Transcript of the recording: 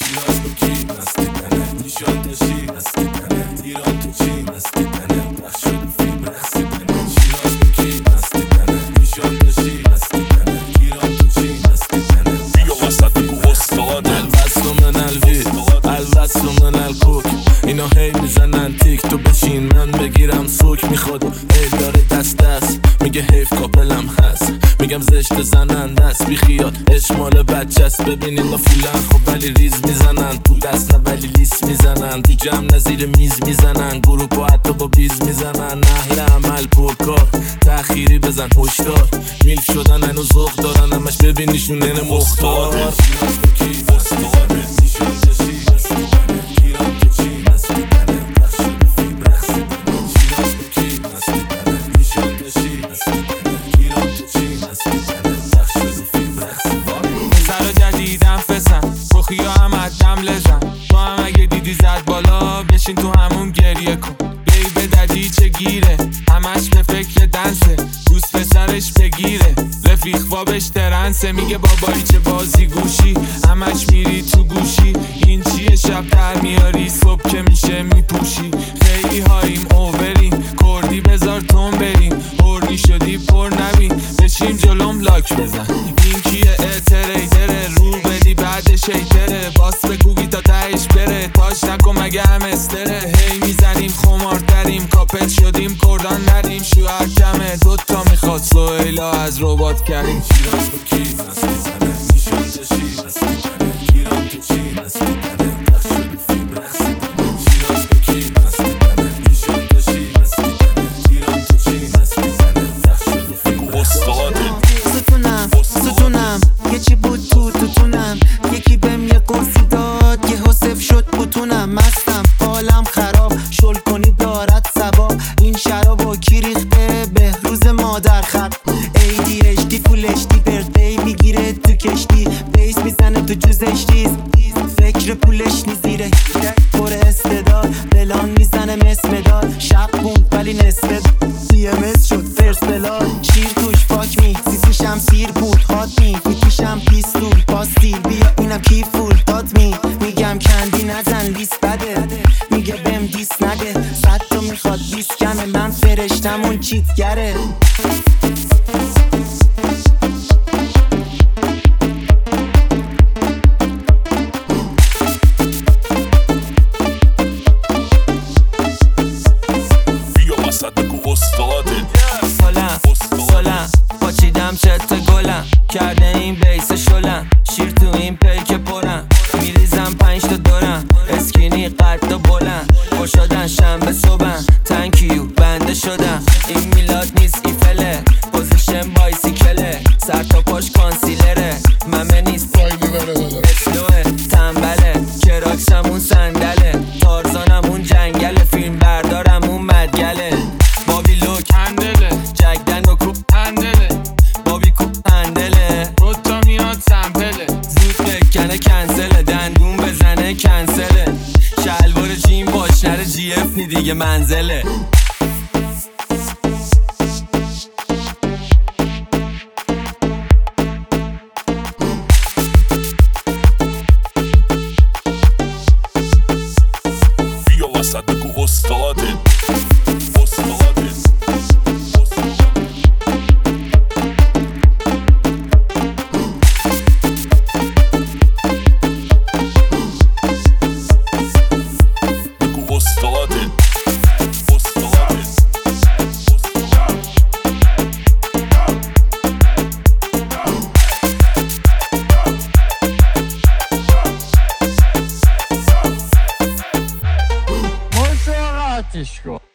شیراز با کی مستی تنه نیشان داشی مستی تنه ایران تو چی مستی تنه بخش شد فیلم رقصی تنه شیراز با کی مستی تنه نیشان داشی مستی تنه ایران تو چی مستی تنه بیا وسط بگو استاده الوصل من الوید الوصل من الکوک اینا هی میزنن تیک تو بشین من بگیرم سوک میخواد ای داره دست میگه حیف کاپلم هست میگم زشت زنن دست بی خیال اشمال بچست ببین اینا فولن خب ولی ریز میزنن تو دست نه ولی لیس میزنن تو جمع نزیر میز میزنن گروه و حتی با بیز میزنن اهل عمل پرکار تأخیری بزن هشدار میل شدن هنو ذوق دارن همش ببینیشون اینه مختار یا هم دم لزن تو هم اگه دیدی زد بالا بشین تو همون گریه کن بی به ددی چه گیره همش به فکر دنسه دوست پسرش بگیره رفیق بابش ترنسه میگه بابایی چه بازی گوشی همش میری تو گوشی این چیه شب در میاری صبح که میشه میپوشی خیلی هاییم اووریم کردی بذار تون بریم هورنی شدی پر نبین بشیم جلوم لاک بزن این کیه اتریدره رو بدی بعدش ایتره باس بگوگی تا تهش بره تاش نکن مگه هم استره هی میزنیم خمارتریم کاپت شدیم کردان نریم شوهر کمه دوتا میخواد سویلا از ربات کریم شیراز با کی مستی تنه نیشان داشی مستی تنه ایران تو چی مستی تنه بخش شدی فیلم رقصی تنه شیراز با کی مستی تنه نیشان داشی مستی تنه ایران تو چی مستی تنه بخش شدی فیلم استاده ستونم یه چی بود توتونم یکی بهم یه قرصی داد یه حسف شد بتونم مستم حالم خراب شل کنی دارد سبا این شراب و کی ریخته به روز مادر خب ADHD فول HD بردی میگیره تو کشتی بیس میزنه تو جوزش ریز فکر پولش نیزیره پر استعداد بلان میزنه مداد شب بود ولی نصفه DMS شد فرست بلاد شیر توش فاک می سیسیشم سیر بود هات می میکشم پیستول پاستیل بیا اینم کی فول هات می میگم کندی نزن لیست بده میگه بهم دیس نده صد تو میخواد بیس کمه من فرشتم اون چیتگره سلام پاچیدم چت گلم کرده این بیس شلم شیر تو این پیک پرم میریزم 5 تا دورم اسکینی قد و بلند خوشادن شنبه صبحم تنکیو بنده شدم این میلاد نیست ایفله پوزیشن بایسیکله سر تا پاش کانسیلره ممه نیست اسلوه تنبله کراکسم اون صندله تارزانم اون جنگله فیلم بردارم اون مدگله بابی لوک هندله جگدن و کوب هندله بابی کوب هندله روتا میاد سمپله زود بکنه کنسله دندون بزنه کنسله شلوار جیم باش نره جی اف نی دیگه منزله بیا وسط بگو استاده آتیش کن